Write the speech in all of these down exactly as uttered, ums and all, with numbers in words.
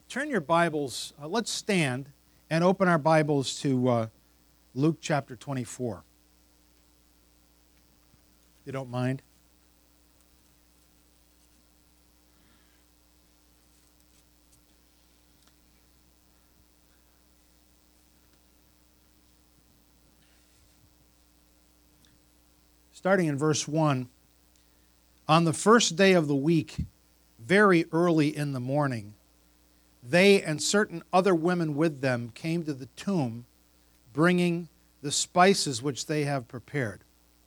turn your Bibles, uh, let's stand and open our Bibles to uh, Luke chapter twenty-four. If you don't mind. Starting in verse one, on the first day of the week, very early in the morning, they and certain other women with them came to the tomb, bringing the spices which they have prepared.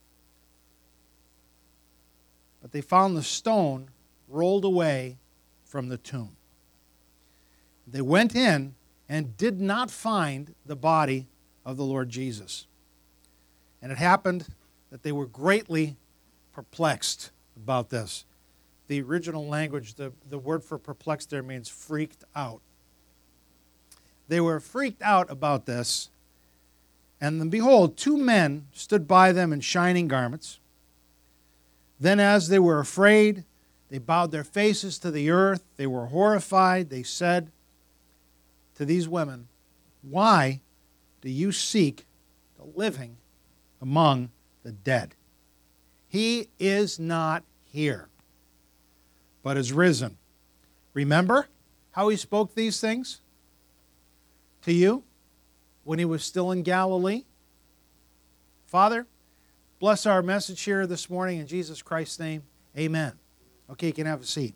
But they found the stone rolled away from the tomb. They went in and did not find the body of the Lord Jesus. And it happened that they were greatly perplexed about this. The original language, the, the word for perplexed there means freaked out. They were freaked out about this, and then behold, two men stood by them in shining garments. Then as they were afraid, they bowed their faces to the earth. They were horrified. They said to these women, "Why do you seek the living among the dead? He is not here, but is risen." Remember how he spoke these things to you when he was still in Galilee? Father, bless our message here this morning in Jesus Christ's name. Amen. Okay, you can have a seat.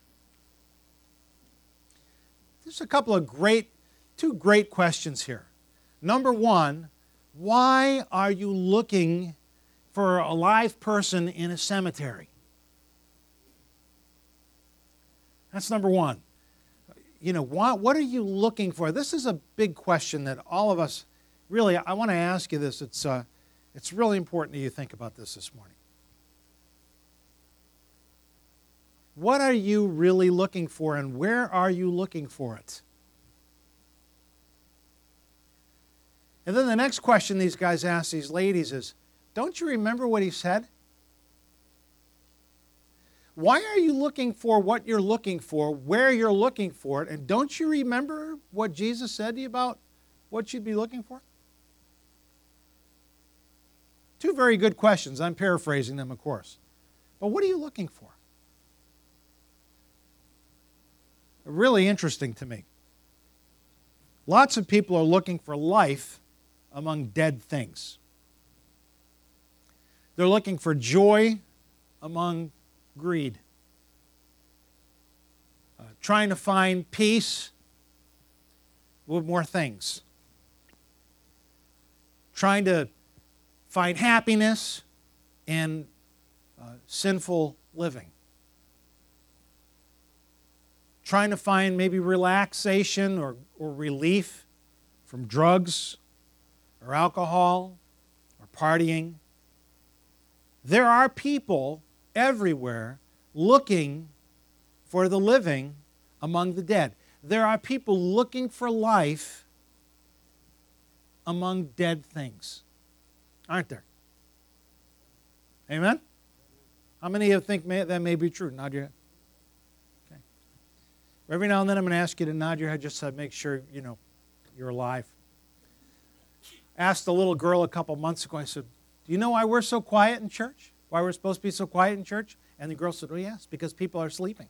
There's a couple of great, two great questions here. Number one, why are you looking for a live person in a cemetery? That's number one. You know, what, what are you looking for? This is a big question that all of us, really, I want to ask you this. It's, uh, it's really important that you think about this this morning. What are you really looking for, and where are you looking for it? And then the next question these guys ask these ladies is, don't you remember what he said? Why are you looking for what you're looking for, where you're looking for it, and don't you remember what Jesus said to you about what you'd be looking for? Two very good questions. I'm paraphrasing them, of course. But what are you looking for? Really interesting to me. Lots of people are looking for life among dead things. They're looking for joy among greed. Uh, trying to find peace with more things. Trying to find happiness in uh, sinful living. Trying to find maybe relaxation or, or relief from drugs or alcohol or partying. There are people everywhere looking for the living among the dead. There are people looking for life among dead things, aren't there? Amen? How many of you think may, that may be true? Nod your head. Okay. Every now and then I'm going to ask you to nod your head just to make sure, you know, you're alive. Asked a little girl a couple months ago, I said, do you know why we're so quiet in church? Why we're supposed to be so quiet in church? And the girl said, oh yes, because people are sleeping.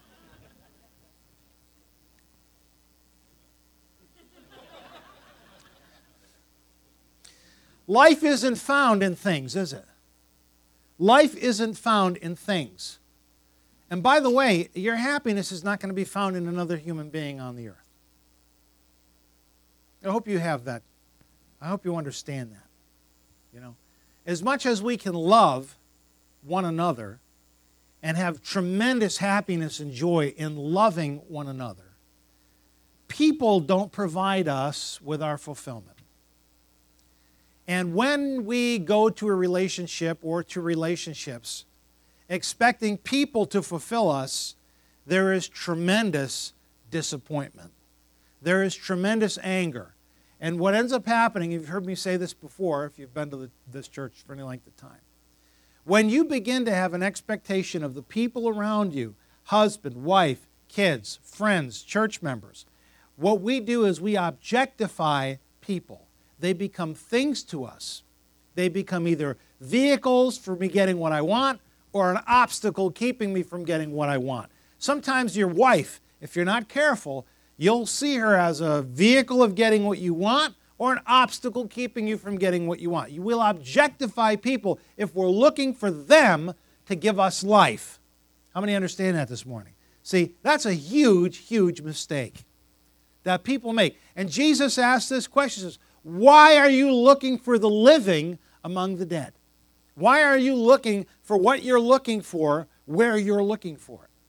Life isn't found in things, is it? Life isn't found in things. And by the way, your happiness is not going to be found in another human being on the earth. I hope you have that. I hope you understand that. You know, as much as we can love one another and have tremendous happiness and joy in loving one another, people don't provide us with our fulfillment. And when we go to a relationship or to relationships expecting people to fulfill us, there is tremendous disappointment. There is tremendous anger. And what ends up happening, you've heard me say this before, if you've been to the, this church for any length of time, when you begin to have an expectation of the people around you, husband, wife, kids, friends, church members. What we do is we objectify people. They become things to us. They become either vehicles for me getting what I want or an obstacle keeping me from getting what I want. Sometimes your wife, if you're not careful, you'll see her as a vehicle of getting what you want or an obstacle keeping you from getting what you want. You will objectify people if we're looking for them to give us life. How many understand that this morning? See, that's a huge, huge mistake that people make. And Jesus asked this question, says, why are you looking for the living among the dead? Why are you looking for what you're looking for where you're looking for it?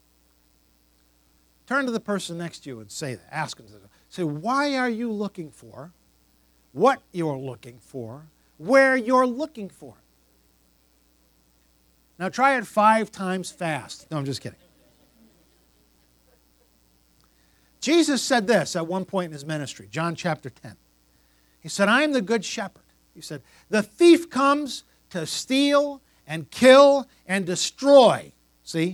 Turn to the person next to you and say that. Ask them. Say, why are you looking for what you're looking for where you're looking for it? Now try it five times fast. No, I'm just kidding. Jesus said this at one point in his ministry, John chapter ten. He said, I am the good shepherd. He said, the thief comes to steal and kill and destroy. See?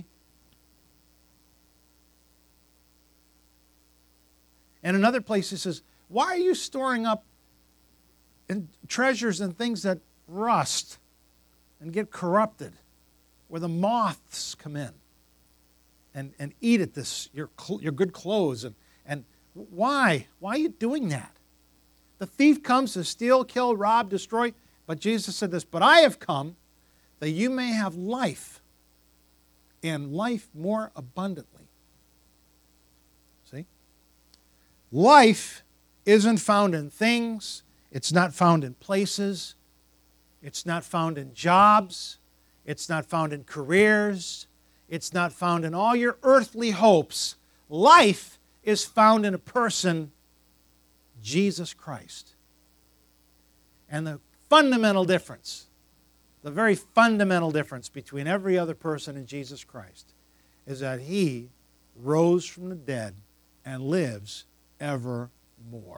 And another place he says, why are you storing up in treasures and things that rust and get corrupted, where the moths come in and, and eat at this, your, your good clothes? And, and why? Why are you doing that? The thief comes to steal, kill, rob, destroy. But Jesus said this, but I have come that you may have life, and life more abundantly. See? Life isn't found in things. It's not found in places. It's not found in jobs. It's not found in careers. It's not found in all your earthly hopes. Life is found in a person, Jesus Christ. And the fundamental difference, the very fundamental difference between every other person and Jesus Christ is that he rose from the dead and lives evermore.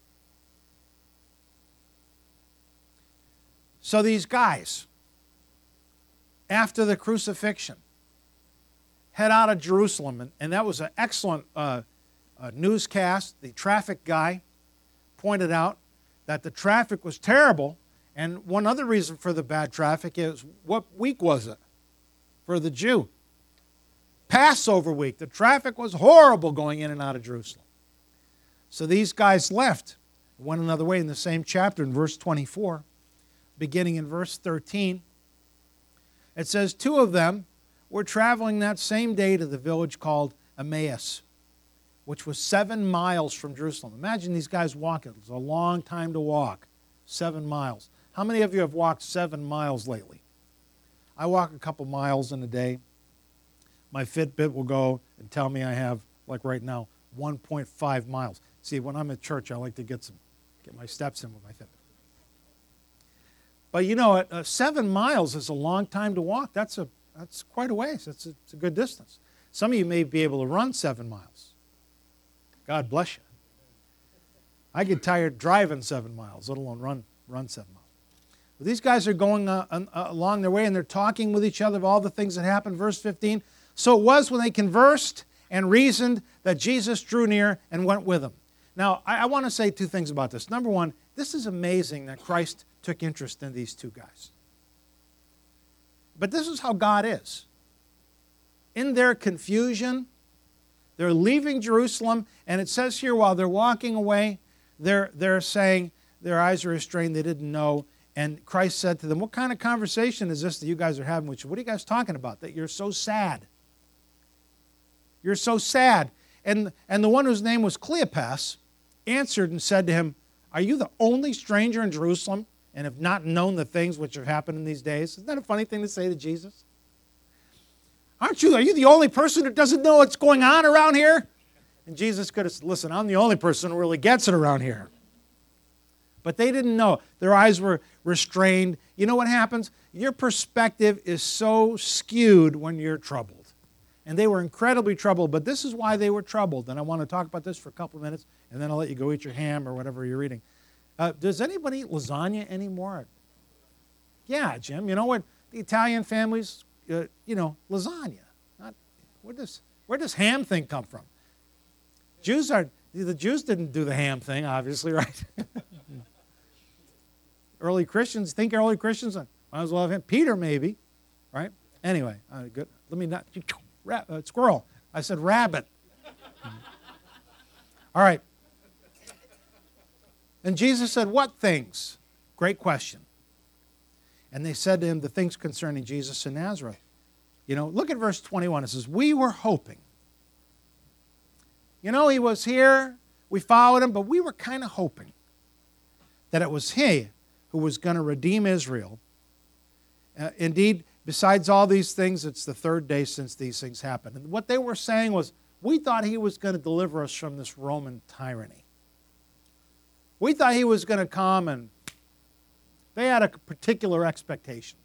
So these guys, after the crucifixion, head out of Jerusalem, and, and that was an excellent uh, uh, newscast. The traffic guy pointed out that the traffic was terrible, and one other reason for the bad traffic is, what week was it for the Jew? Passover week. The traffic was horrible going in and out of Jerusalem. So these guys left, went another way in the same chapter in verse twenty-four, beginning in verse thirteen. It says, two of them were traveling that same day to the village called Emmaus, which was seven miles from Jerusalem. Imagine these guys walking. It was a long time to walk, seven miles. How many of you have walked seven miles lately? I walk a couple miles in a day. My Fitbit will go and tell me I have, like right now, one point five miles. See, when I'm at church, I like to get some, get my steps in with my Fitbit. But you know, uh, seven miles is a long time to walk. That's a that's quite a ways. It's a, it's a good distance. Some of you may be able to run seven miles. God bless you. I get tired driving seven miles, let alone run run seven miles. But these guys are going uh, uh, along their way, and they're talking with each other of all the things that happened. Verse fifteen. So it was when they conversed and reasoned that Jesus drew near and went with them. Now, I, I want to say two things about this. Number one, this is amazing that Christ took interest in these two guys. But this is how God is. In their confusion, they're leaving Jerusalem, and it says here while they're walking away, they're, they're saying their eyes are restrained, they didn't know. And Christ said to them, what kind of conversation is this that you guys are having with you? What are you guys talking about? That you're so sad. You're so sad. And, and the one whose name was Cleopas answered and said to him, are you the only stranger in Jerusalem and have not known the things which have happened in these days? Isn't that a funny thing to say to Jesus? Aren't you, are you the only person who doesn't know what's going on around here? And Jesus could have said, listen, I'm the only person who really gets it around here. But they didn't know. Their eyes were restrained. You know what happens? Your perspective is so skewed when you're troubled. And they were incredibly troubled, but this is why they were troubled. And I want to talk about this for a couple of minutes, and then I'll let you go eat your ham or whatever you're eating. Uh, does anybody eat lasagna anymore? Yeah, Jim. You know what? The Italian families, uh, you know, lasagna. Not what is Where does ham thing come from? Jews are, the Jews didn't do the ham thing, obviously, right? Early Christians, think early Christians, might as well have him. Peter, maybe, right? Anyway, uh, good. Let me not, uh, squirrel. I said rabbit. All right. And Jesus said, what things? Great question. And they said to him the things concerning Jesus in Nazareth. You know, look at verse twenty-one. It says, we were hoping. You know, he was here. We followed him, but we were kind of hoping that it was he who was going to redeem Israel. Uh, indeed, besides all these things, it's the third day since these things happened. And what they were saying was, we thought he was going to deliver us from this Roman tyranny. We thought he was going to come, and they had a particular expectation.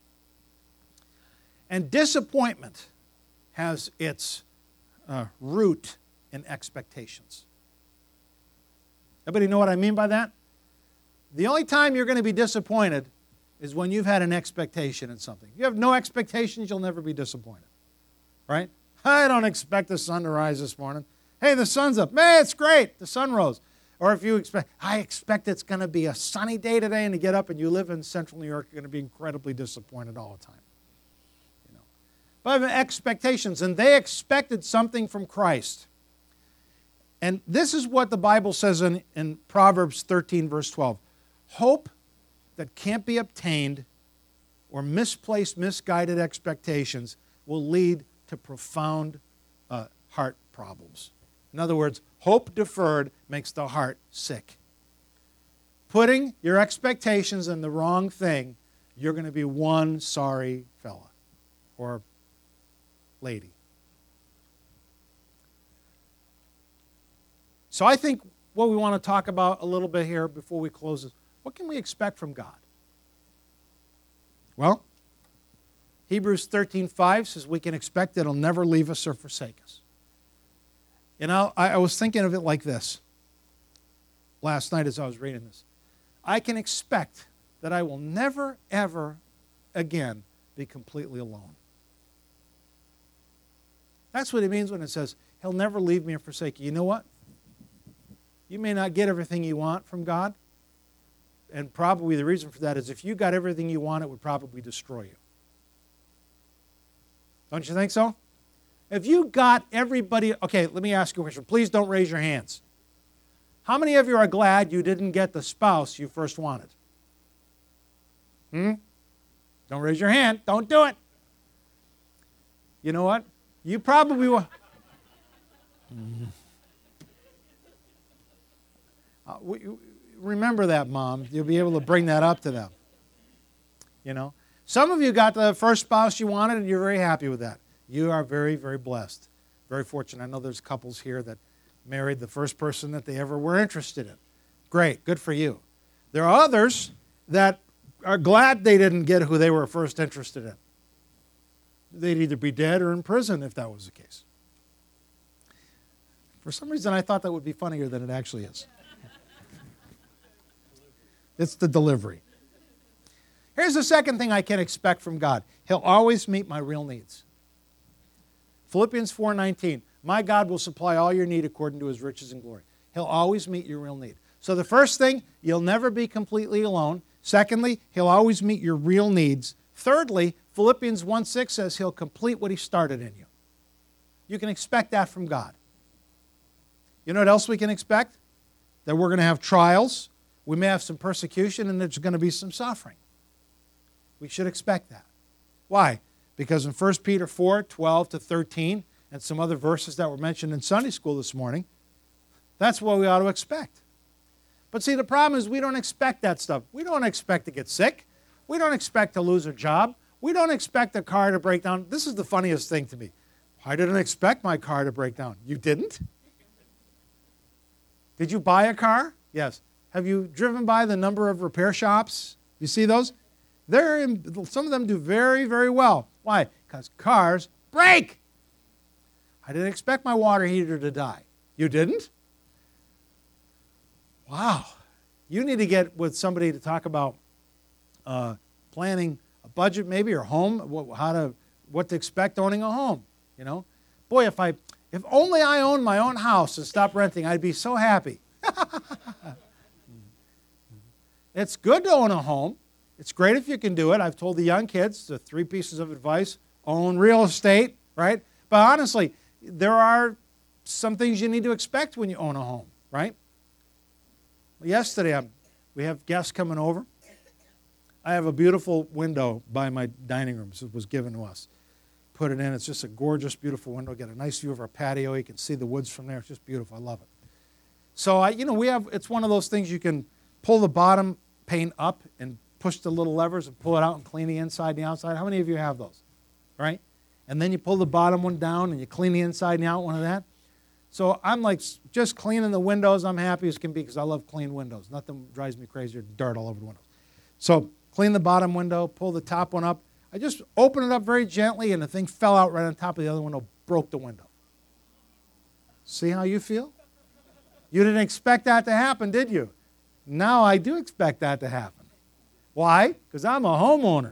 And disappointment has its uh, root in expectations. Everybody know what I mean by that? The only time you're going to be disappointed is when you've had an expectation in something. If you have no expectations, you'll never be disappointed. Right? I don't expect the sun to rise this morning. Hey, the sun's up. Man, it's great. The sun rose. Or if you expect, I expect it's going to be a sunny day today, and you get up and you live in central New York, you're going to be incredibly disappointed all the time. You know. But expectations, and they expected something from Christ. And this is what the Bible says in, in Proverbs thirteen, verse twelve. Hope that can't be obtained or misplaced, misguided expectations will lead to profound uh, heart problems. In other words, hope deferred makes the heart sick. Putting your expectations in the wrong thing, you're going to be one sorry fella or lady. So I think what we want to talk about a little bit here before we close is, what can we expect from God? Well, Hebrews thirteen five says we can expect that He'll never leave us or forsake us. You know, I, I was thinking of it like this last night as I was reading this. I can expect that I will never, ever again be completely alone. That's what it means when it says, He'll never leave me or forsake you. You know what? You may not get everything you want from God, and probably the reason for that is if you got everything you want, it would probably destroy you. Don't you think so? If you got everybody, okay, let me ask you a question. Please don't raise your hands. How many of you are glad you didn't get the spouse you first wanted? Hmm? Don't raise your hand. Don't do it. You know what? You probably will. Uh, we, remember that, Mom. You'll be able to bring that up to them. You know? Some of you got the first spouse you wanted, and you're very happy with that. You are very, very blessed. Very fortunate. I know there's couples here that married the first person that they ever were interested in. Great. Good for you. There are others that are glad they didn't get who they were first interested in. They'd either be dead or in prison if that was the case. For some reason, I thought that would be funnier than it actually is. It's the delivery. Here's the second thing I can expect from God. He'll always meet my real needs. Philippians four nineteen, my God will supply all your need according to His riches and glory. He'll always meet your real need. So the first thing, you'll never be completely alone. Secondly, He'll always meet your real needs. Thirdly, Philippians one six says He'll complete what He started in you. You can expect that from God. You know what else we can expect? That we're going to have trials. We may have some persecution, and there's going to be some suffering. We should expect that. Why? Because in First Peter four twelve to thirteen, and some other verses that were mentioned in Sunday school this morning, that's what we ought to expect. But see, the problem is we don't expect that stuff. We don't expect to get sick. We don't expect to lose a job. We don't expect a car to break down. This is the funniest thing to me. I didn't expect my car to break down. You didn't? Did you buy a car? Yes. Have you driven by the number of repair shops? You see those? They're in, some of them do very, very well. Why? Because cars break. I didn't expect my water heater to die. You didn't? Wow. You need to get with somebody to talk about uh, planning a budget maybe or home, what, how to, what to expect owning a home, you know. Boy, if I, if only I owned my own house and stopped renting, I'd be so happy. It's good to own a home. It's great if you can do it. I've told the young kids the three pieces of advice: own real estate, right? But honestly, there are some things you need to expect when you own a home, right? Yesterday, I'm, we have guests coming over. I have a beautiful window by my dining room. It was given to us. Put it in. It's just a gorgeous, beautiful window. Get a nice view of our patio. You can see the woods from there. It's just beautiful. I love it. So, I, you know, we have. It's one of those things you can pull the bottom pane up and push the little levers and pull it out and clean the inside and the outside. How many of you have those? Right? And then you pull the bottom one down and you clean the inside and the out one of that. So I'm like just cleaning the windows. I'm happy as can be because I love clean windows. Nothing drives me crazier than dirt all over the windows. So clean the bottom window, pull the top one up. I just opened it up very gently and the thing fell out right on top of the other window, broke the window. See how you feel? You didn't expect that to happen, did you? Now I do expect that to happen. Why? Because I'm a homeowner.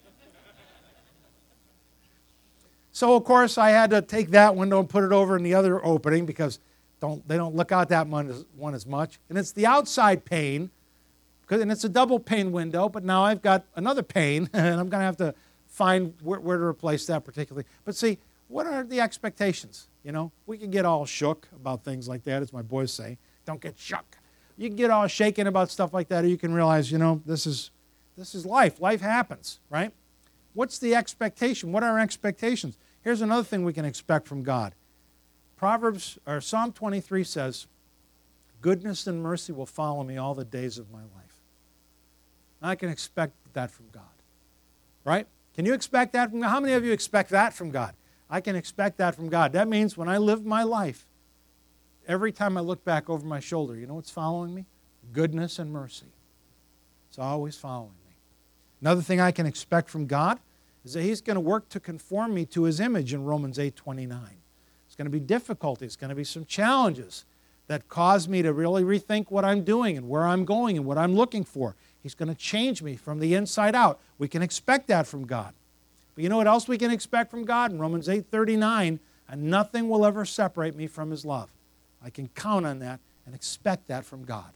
So, of course, I had to take that window and put it over in the other opening because don't, they don't look out that one as, one as much. And it's the outside pane, because, and it's a double pane window, but now I've got another pane, and I'm going to have to find where, where to replace that particularly. But see, what are the expectations? You know, we can get all shook about things like that, as my boys say. Don't get shook. You can get all shaken about stuff like that, or you can realize, you know, this is this is life. Life happens, right? What's the expectation? What are our expectations? Here's another thing we can expect from God. Proverbs or Psalm twenty-three says, "Goodness and mercy will follow me all the days of my life." I can expect that from God, right? Can you expect that from God? How many of you expect that from God? I can expect that from God. That means when I live my life, every time I look back over my shoulder, you know what's following me? Goodness and mercy. It's always following me. Another thing I can expect from God is that He's going to work to conform me to His image in Romans eight twenty-nine. It's going to be difficult. It's going to be some challenges that cause me to really rethink what I'm doing and where I'm going and what I'm looking for. He's going to change me from the inside out. We can expect that from God. But you know what else we can expect from God? In Romans eight thirty-nine, and nothing will ever separate me from His love. I can count on that and expect that from God.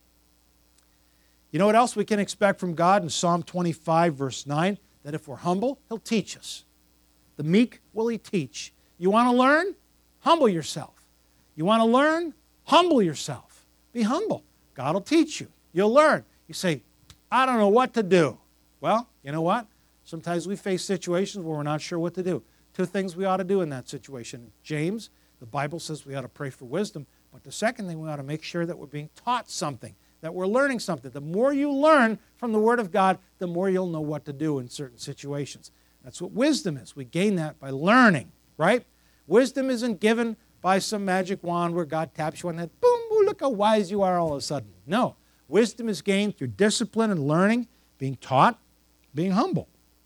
You know what else we can expect from God in Psalm twenty-five, verse nine? That if we're humble, He'll teach us. The meek will He teach. You want to learn? Humble yourself. You want to learn? Humble yourself. Be humble. God will teach you. You'll learn. You say, I don't know what to do. Well, you know what? Sometimes we face situations where we're not sure what to do. Two things we ought to do in that situation. James, the Bible says we ought to pray for wisdom, but the second thing, we ought to make sure that we're being taught something, that we're learning something. The more you learn from the Word of God, the more you'll know what to do in certain situations. That's what wisdom is. We gain that by learning, right? Wisdom isn't given by some magic wand where God taps you on the head, boom, boom, look how wise you are all of a sudden. No. Wisdom is gained through discipline and learning, being taught, being humble.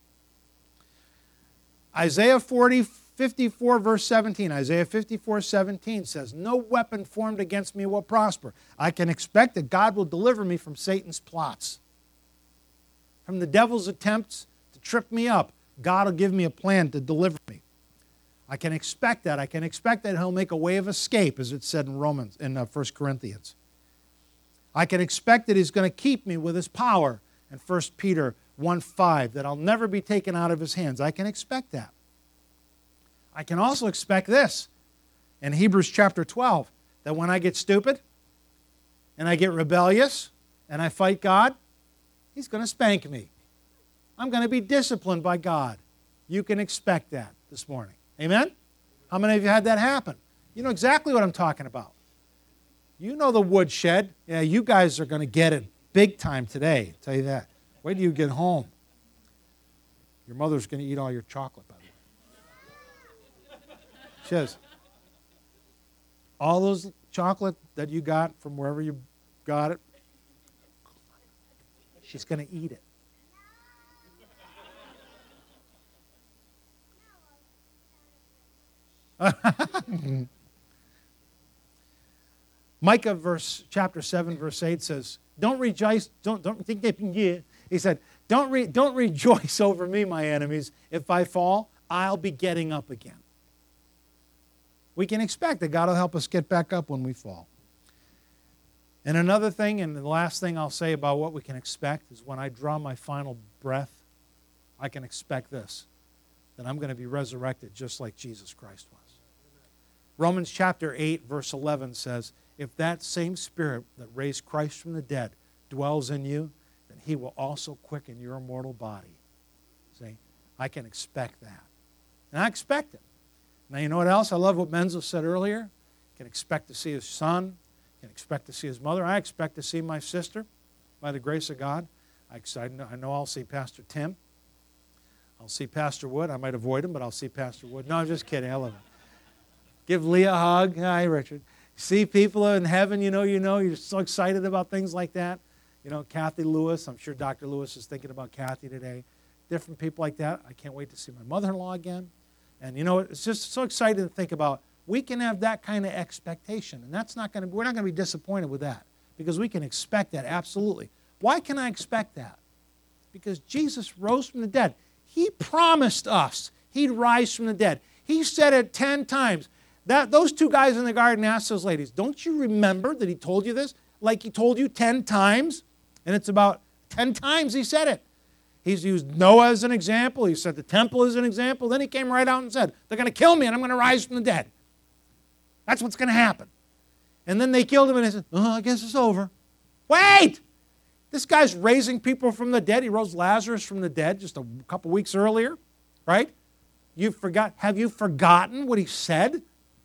Isaiah forty, fifty-four, verse seventeen. Isaiah fifty-four, seventeen says, no weapon formed against me will prosper. I can expect that God will deliver me from Satan's plots. From the devil's attempts to trip me up, God will give me a plan to deliver me. I can expect that. I can expect that He'll make a way of escape, as it said in Romans, in uh, First Corinthians. I can expect that He's going to keep me with His power in First Peter one five, that I'll never be taken out of His hands. I can expect that. I can also expect this in Hebrews chapter twelve, that when I get stupid and I get rebellious and I fight God, He's going to spank me. I'm going to be disciplined by God. You can expect that this morning. Amen? How many of you had that happen? You know exactly what I'm talking about. You know the woodshed. Yeah, you guys are going to get it big time today, I'll tell you that. Wait till you get home. Your mother's going to eat all your chocolate, by the way. She says, all those chocolate that you got from wherever you got it, she's going to eat it. Micah verse chapter seven verse eight says, "Don't rejoice, don't don't think that yeah." He said, "Don't re, don't rejoice over me, my enemies. If I fall, I'll be getting up again." We can expect that God will help us get back up when we fall. And another thing, and the last thing I'll say about what we can expect, is when I draw my final breath, I can expect this, that I'm going to be resurrected just like Jesus Christ was. Romans chapter eight, verse eleven says, if that same Spirit that raised Christ from the dead dwells in you, then He will also quicken your mortal body. See, I can expect that. And I expect it. Now, you know what else? I love what Menzo said earlier. I can expect to see his son. I can expect to see his mother. I expect to see my sister by the grace of God. I, I know I'll see Pastor Tim. I'll see Pastor Wood. I might avoid him, but I'll see Pastor Wood. No, I'm just kidding. I love him. Give Leah a hug. Hi, Richard. See people in heaven, you know, you know, you're so excited about things like that. You know, Kathy Lewis. I'm sure Doctor Lewis is thinking about Kathy today. Different people like that. I can't wait to see my mother-in-law again. And, you know, it's just so exciting to think about. We can have that kind of expectation, and that's not going to, we're not going to be disappointed with that because we can expect that, absolutely. Why can I expect that? Because Jesus rose from the dead. He promised us He'd rise from the dead. He said it ten times. That, those two guys in the garden asked those ladies, don't you remember that He told you this? Like He told you ten times? And it's about ten times He said it. He's used Noah as an example. He said the temple as an example. Then He came right out and said, they're going to kill me and I'm going to rise from the dead. That's what's going to happen. And then they killed Him and He said, oh, I guess it's over. Wait! This guy's raising people from the dead. He rose Lazarus from the dead just a couple weeks earlier, right? You forgot. Have you forgotten what He said?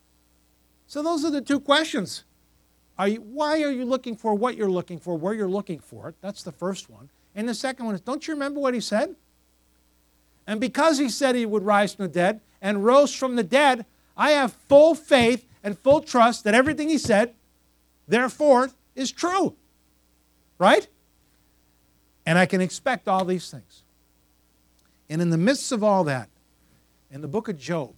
So those are the two questions. Are you, why are you looking for what you're looking for, where you're looking for it? That's the first one. And the second one is, don't you remember what He said? And because He said He would rise from the dead and rose from the dead, I have full faith and full trust that everything He said, therefore, is true. Right? And I can expect all these things. And in the midst of all that, in the book of Job,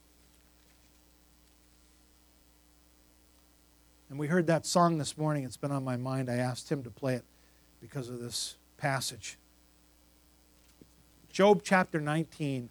and we heard that song this morning. It's been on my mind. I asked him to play it because of this passage. Job chapter nineteen.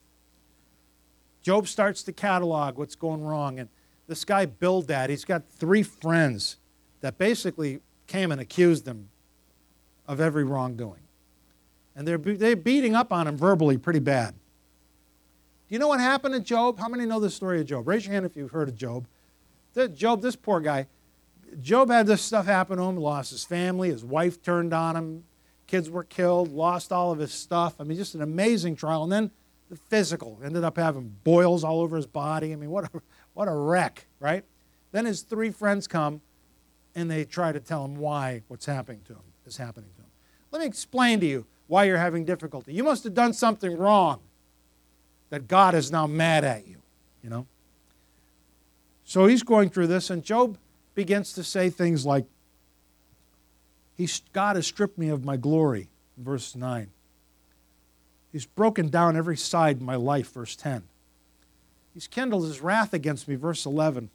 Job starts to catalog what's going wrong. And this guy Bildad, he's got three friends that basically came and accused him of every wrongdoing. And they're, they're beating up on him verbally pretty bad. Do you know what happened to Job? How many know the story of Job? Raise your hand if you've heard of Job. Job, this poor guy, Job had this stuff happen to him, lost his family, his wife turned on him, kids were killed, lost all of his stuff. I mean, just an amazing trial. And then the physical, ended up having boils all over his body. I mean, what a, what a wreck, right? Then his three friends come, and they try to tell him why what's happening to him is happening to him. Let me explain to you why you're having difficulty. You must have done something wrong that God is now mad at you, you know? So he's going through this, and Job begins to say things like, He's, God has stripped me of my glory, verse nine. He's broken down every side of my life, verse ten. He's kindled His wrath against me, verse eleven.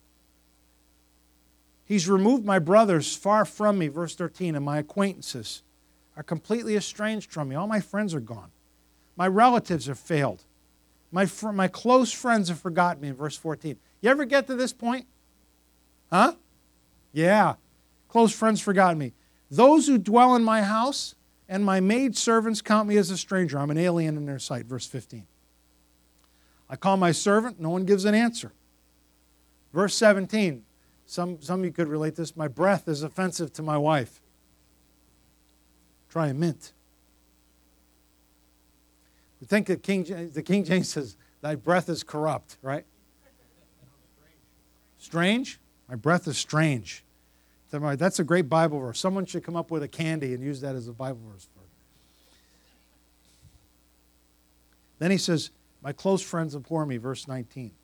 He's removed my brothers far from me, verse thirteen, and my acquaintances are completely estranged from me. All my friends are gone. My relatives have failed. My, fr- my close friends have forgotten me, in verse fourteen. You ever get to this point? Huh? Yeah. Close friends forgot me. Those who dwell in my house and my maidservants count me as a stranger. I'm an alien in their sight. Verse fifteen. I call my servant. No one gives an answer. Verse seventeen. Some, some of you could relate this. My breath is offensive to my wife. Try a mint. We think that King James, the King James says, thy breath is corrupt, right? Strange? My breath is strange. That's a great Bible verse. Someone should come up with a candy and use that as a Bible verse for it. Then he says, my close friends abhor me, verse nineteen.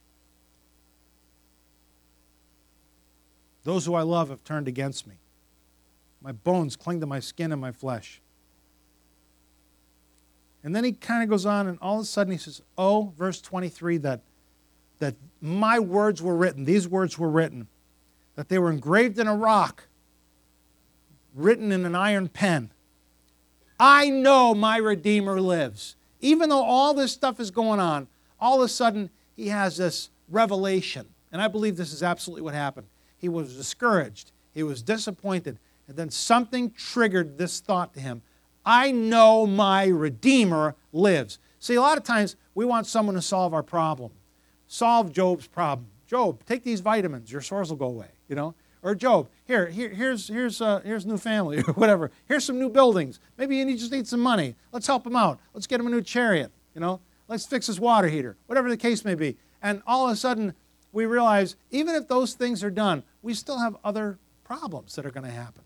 Those who I love have turned against me. My bones cling to my skin and my flesh. And then he kind of goes on, and all of a sudden he says, oh, verse twenty-three, that that my words were written, these words were written, that they were engraved in a rock, written in an iron pen. I know my Redeemer lives. Even though all this stuff is going on, all of a sudden he has this revelation. And I believe this is absolutely what happened. He was discouraged. He was disappointed. And then something triggered this thought to him. I know my Redeemer lives. See, a lot of times we want someone to solve our problem. Solve Job's problem. Job, take these vitamins. Your sores will go away, you know. Or Job, here, here here's, here's, uh, here's a new family or whatever. Here's some new buildings. Maybe you just need some money. Let's help him out. Let's get him a new chariot, you know. Let's fix his water heater, whatever the case may be. And all of a sudden, we realize even if those things are done, we still have other problems that are going to happen.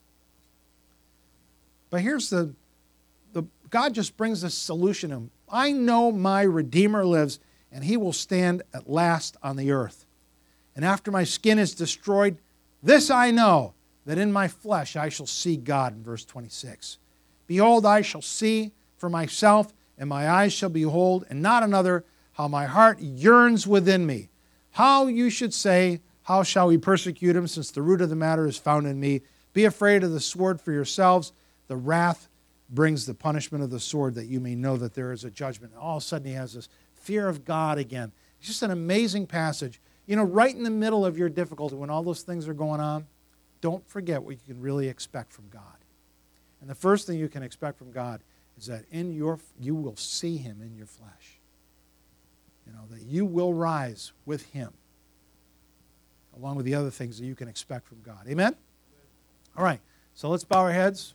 But here's the, the God just brings this solution to him. I know my Redeemer lives, and he will stand at last on the earth. And after my skin is destroyed, this I know, that in my flesh I shall see God, in verse twenty-six. Behold, I shall see for myself, and my eyes shall behold, and not another, how my heart yearns within me. How you should say, how shall we persecute him, since the root of the matter is found in me? Be afraid of the sword for yourselves. The wrath brings the punishment of the sword, that you may know that there is a judgment. And all of a sudden he has this fear of God again. It's just an amazing passage. You know, right in the middle of your difficulty, when all those things are going on, don't forget what you can really expect from God. And the first thing you can expect from God is that in your you will see him in your flesh. You know, that you will rise with him, along with the other things that you can expect from God. Amen? Amen. All right, so let's bow our heads.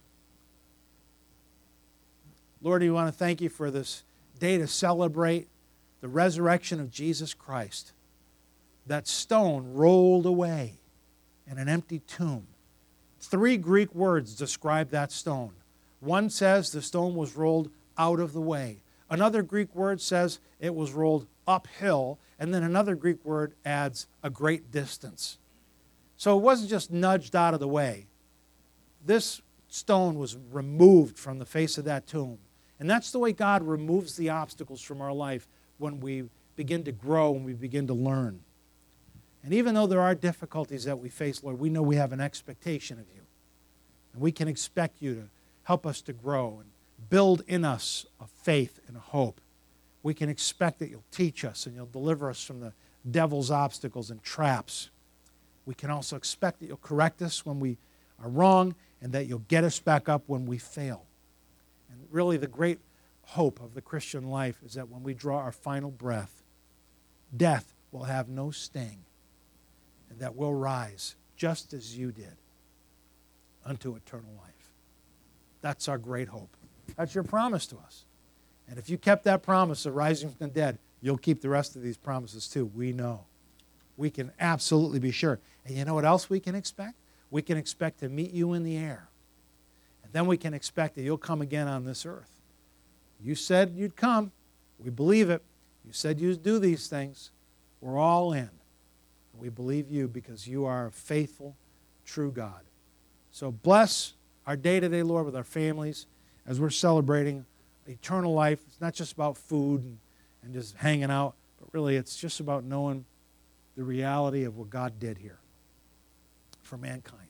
Lord, we want to thank you for this day to celebrate the resurrection of Jesus Christ. That stone rolled away in an empty tomb. Three Greek words describe that stone. One says the stone was rolled out of the way. Another Greek word says it was rolled uphill. And then another Greek word adds a great distance. So it wasn't just nudged out of the way. This stone was removed from the face of that tomb. And that's the way God removes the obstacles from our life when we begin to grow, when we begin to learn. And even though there are difficulties that we face, Lord, we know we have an expectation of you. And we can expect you to help us to grow and build in us a faith and a hope. We can expect that you'll teach us and you'll deliver us from the devil's obstacles and traps. We can also expect that you'll correct us when we are wrong and that you'll get us back up when we fail. And really the great hope of the Christian life is that when we draw our final breath, death will have no sting. And that we'll rise just as you did unto eternal life. That's our great hope. That's your promise to us. And if you kept that promise of rising from the dead, you'll keep the rest of these promises too. We know. We can absolutely be sure. And you know what else we can expect? We can expect to meet you in the air. And then we can expect that you'll come again on this earth. You said you'd come. We believe it. You said you'd do these things. We're all in. We believe you because you are a faithful, true God. So bless our day today, Lord, with our families as we're celebrating eternal life. It's not just about food and, and just hanging out, but really it's just about knowing the reality of what God did here for mankind.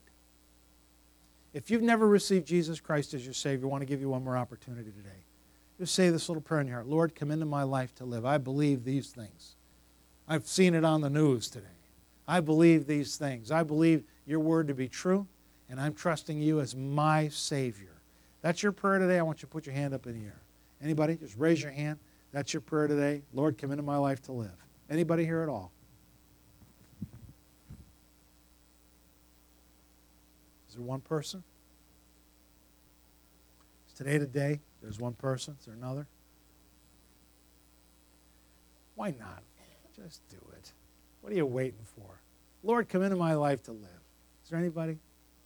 If you've never received Jesus Christ as your Savior, I want to give you one more opportunity today. Just say this little prayer in your heart. Lord, come into my life to live. I believe these things. I've seen it on the news today. I believe these things. I believe your word to be true, and I'm trusting you as my Savior. That's your prayer today. I want you to put your hand up in the air. Anybody? Just raise your hand. That's your prayer today. Lord, come into my life to live. Anybody here at all? Is there one person? Is today the day? There's one person. Is there another? Why not? Just do it. What are you waiting for? Lord, come into my life to live. Is there anybody?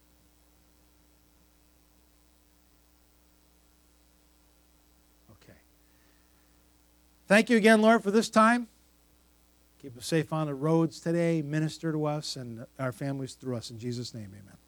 Okay. Thank you again, Lord, for this time. Keep us safe on the roads today. Minister to us and our families through us. In Jesus' name, amen.